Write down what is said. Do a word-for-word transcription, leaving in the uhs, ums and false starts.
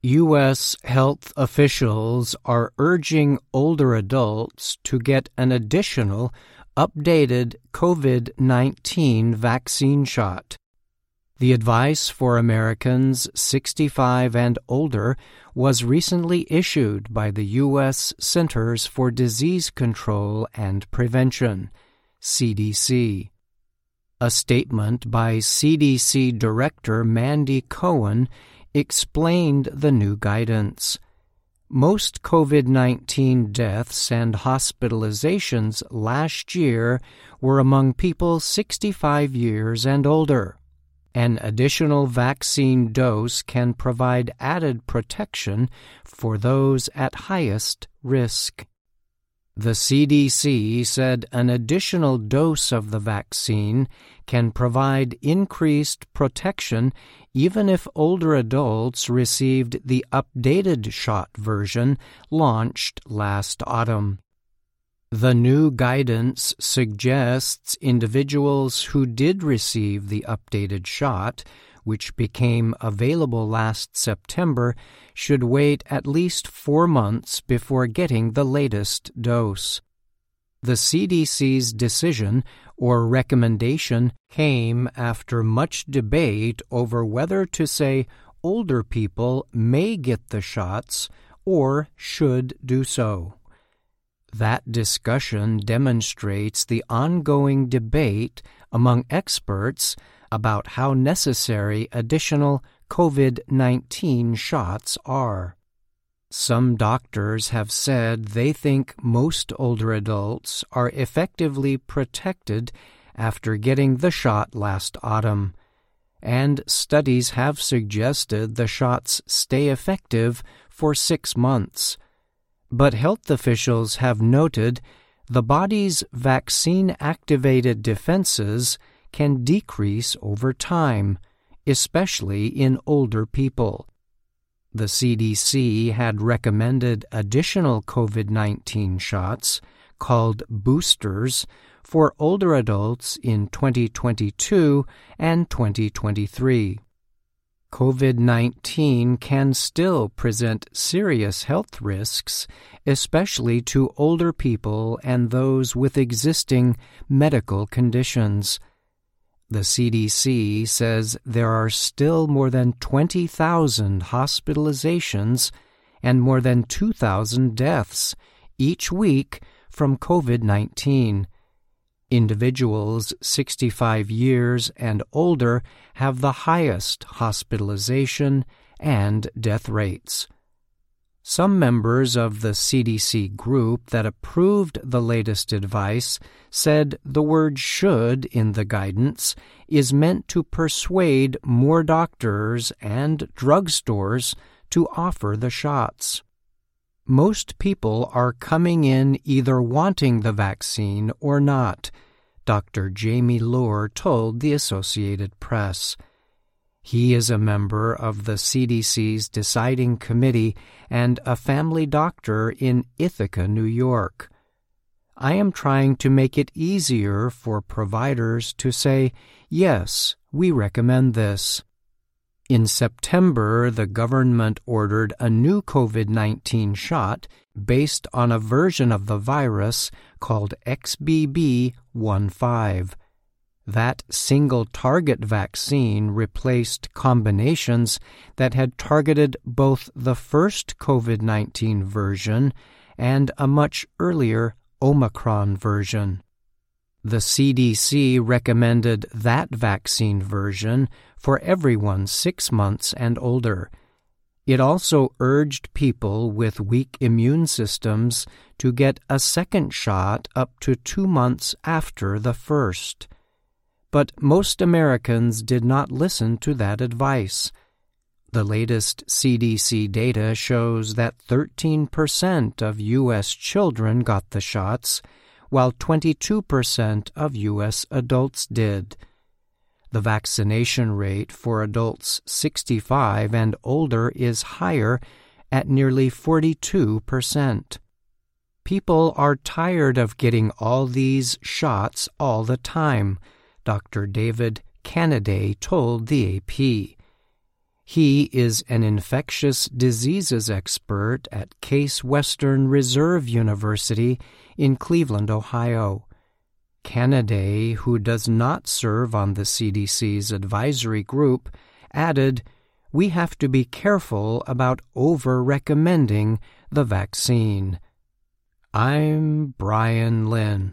U S health officials are urging older adults to get an additional, updated COVID nineteen vaccine shot. The advice for Americans sixty-five and older was recently issued by the U S Centers for Disease Control and Prevention, C D C. A statement by C D C Director Mandy Cohen explained the new guidance. Most COVID nineteen deaths and hospitalizations last year were among people sixty-five years and older. An additional vaccine dose can provide added protection for those at highest risk. The C D C said an additional dose of the vaccine can provide increased protection even if older adults received the updated shot version launched last autumn. The new guidance suggests individuals who did receive the updated shot, which became available last September, should wait at least four months before getting the latest dose. The C D C's decision or recommendation came after much debate over whether to say older people may get the shots or should do so. That discussion demonstrates the ongoing debate among experts about how necessary additional COVID nineteen shots are. Some doctors have said they think most older adults are effectively protected after getting the shot last autumn, and studies have suggested the shots stay effective for six months. But health officials have noted the body's vaccine-activated defenses can decrease over time, especially in older people. The C D C had recommended additional COVID nineteen shots, called boosters, for older adults in twenty twenty-two and twenty twenty-three. COVID nineteen can still present serious health risks, especially to older people and those with existing medical conditions. The C D C says there are still more than twenty thousand hospitalizations and more than two thousand deaths each week from COVID nineteen. Individuals sixty-five years and older have the highest hospitalization and death rates. Some members of the C D C group that approved the latest advice said the word should in the guidance is meant to persuade more doctors and drugstores to offer the shots. Most people are coming in either wanting the vaccine or not, Doctor Jamie Lohr told the Associated Press. He is a member of the C D C's deciding committee and a family doctor in Ithaca, New York. I am trying to make it easier for providers to say, yes, we recommend this. In September, the government ordered a new COVID nineteen shot based on a version of the virus called X B B fifteen. That single-target vaccine replaced combinations that had targeted both the first COVID nineteen version and a much earlier Omicron version. The C D C recommended that vaccine version for everyone six months and older. It also urged people with weak immune systems to get a second shot up to two months after the first. But most Americans did not listen to that advice. The latest C D C data shows that thirteen percent of U S children got the shots, while twenty-two percent of U S adults did. The vaccination rate for adults sixty-five and older is higher at nearly forty-two percent. People are tired of getting all these shots all the time, Doctor David Canaday told the A P. He is an infectious diseases expert at Case Western Reserve University in Cleveland, Ohio. Canaday, who does not serve on the C D C's advisory group, added, "We have to be careful about over-recommending the vaccine." I'm Brian Lynn.